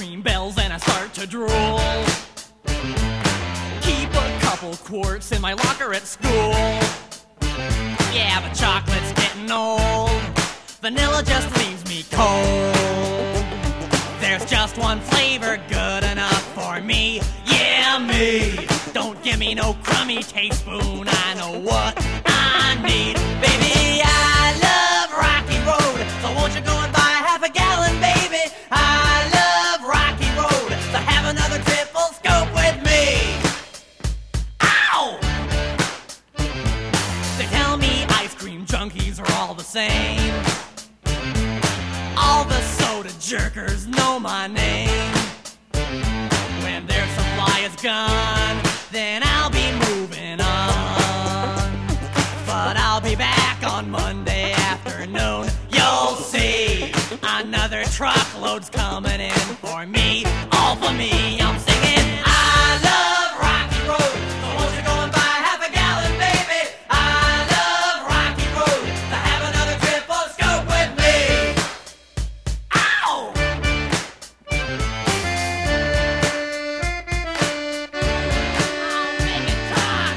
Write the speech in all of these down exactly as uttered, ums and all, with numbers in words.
cream bells and I start to drool. Keep a couple quarts in my locker at school. Yeah, but chocolate's getting old. Vanilla just leaves me cold. There's just one flavor good enough for me. Yeah, me. Don't give me no crummy teaspoon. I know what I need. Baby, I love Rocky Road, so won't you go and buy half a gallon, baby? I love Rocky Road, so have another triple scope with me. Ow! They tell me ice cream junkies are all the same. All the soda jerkers know my name. When their supply is gone, then I'll be moving on. But I'll be back on Monday afternoon. You'll see another truckload's coming in for me. All for me, I'm singing I love Rocky Road, so won't you go and buy half a gallon, baby? I love Rocky Road, so have another triple scope with me. Ow! I'll make it talk.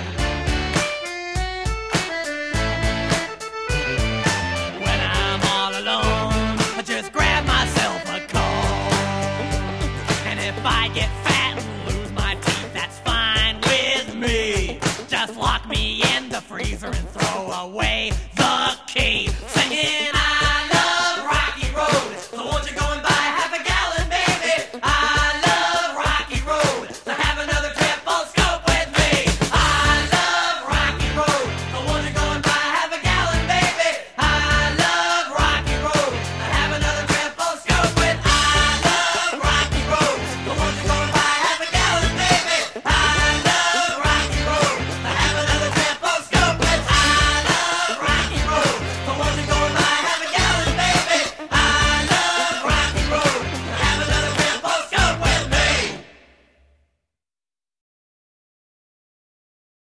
When I'm all alone, I just grab myself a Coke. And if I get fat and lose my teeth, that's fine with me. Just lock me in the freezer and throw away the key.